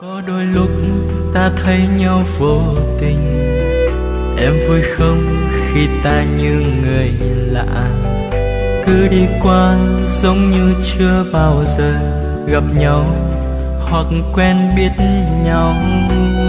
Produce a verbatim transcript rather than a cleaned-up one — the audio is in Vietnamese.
Có đôi lúc ta thấy nhau vô tình, em vui không khi ta như người lạ, cứ đi qua giống như chưa bao giờ gặp nhau hoặc quen biết nhau.